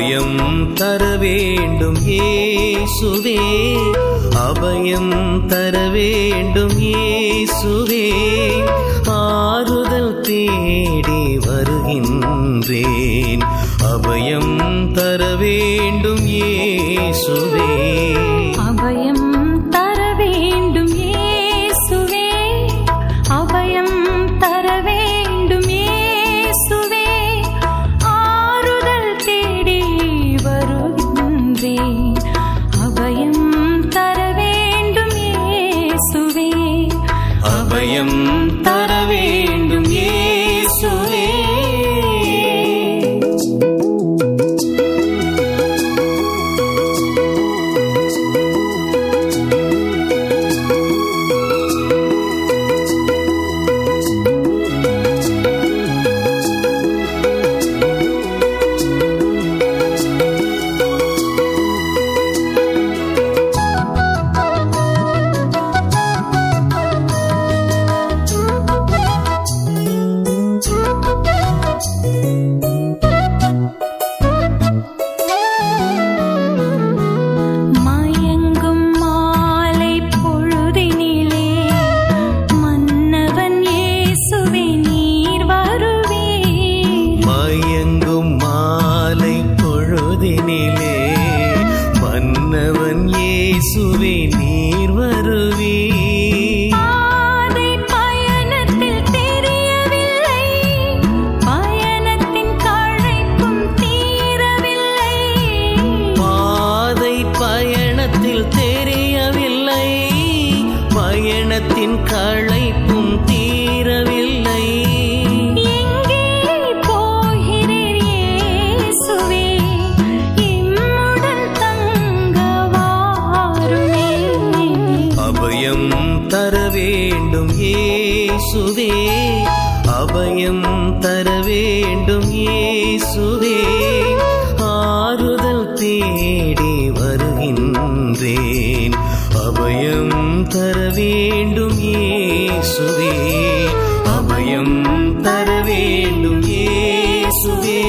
அபயம் தர வேண்டும் இயேசுவே, அபயம் தர வேண்டும் இயேசுவே, ஆறுதல் தேடி வருகின்றேன், அபயம் தர வேண்டும் இயேசுவே, அபயம் தர வேண்டும் இயேசுவே, அபயம் தர வேண்டும் இயேசுவே, ஆறுதல் தேடி வருகின்றேன், அபயம் தர வேண்டும் இயேசுவே, அபயம் தர வேண்டும் இயேசுவே. மன்னவன் இயேசுவே நீர் வருவீர், பாதை பயணத்தில் தெரியவில்லை, பயணத்தின் களைப்பும் தீரவில்லை, பாதை பயணத்தில் தெரியவில்லை, பயணத்தின் களைப்பும் தீரவில்லை, அபயம் தர வேண்டும் இயேசுவே, அபயம் தர வேண்டும் இயேசுவே, ஆறுதல் தேடி வருகின்றேன், அபயம் தர வேண்டும் இயேசுவே, அபயம் தர வேண்டும் இயேசுவே.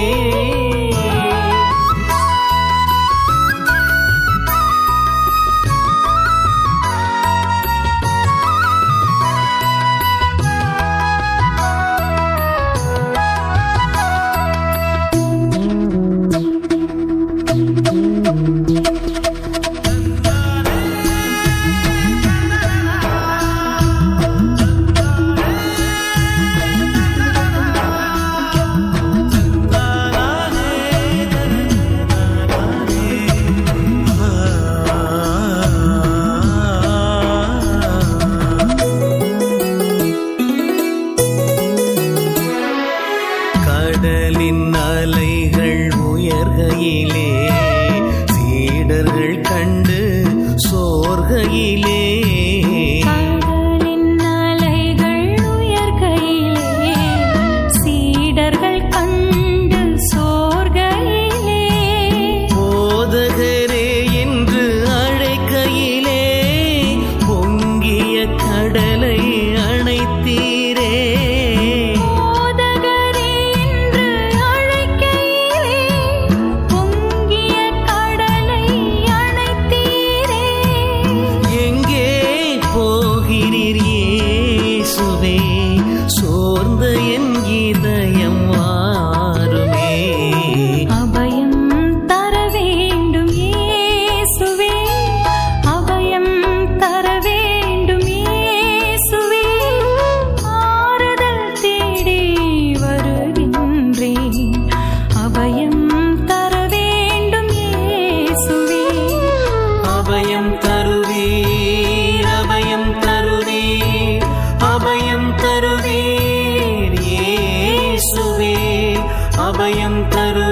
கடலின் அலைகள் உயர்கையிலே, சீடர்கள் கண்டு சோர்கையிலே, கடலின் அலைகள் உயர்கையிலே, சீடர்கள் கண்டு சோர்கையிலே, போதகரே என்று அழைக்கையிலே, பொங்கிய கடலை அணைத்தீரே, சோர்ந்த என் இதயம் வாருமே, அபயம் தர வேண்டும் இயேசுவே, அபயம் தர வேண்டும் இயேசுவே, ஆறுதல் தேடி வருகின்றேன், அபயம் தர வேண்டும் இயேசுவே, அபயம் தருவீர், அபயம் தருவீர், அபயம் தருவீர் இயேசுவே, அபயம் தரு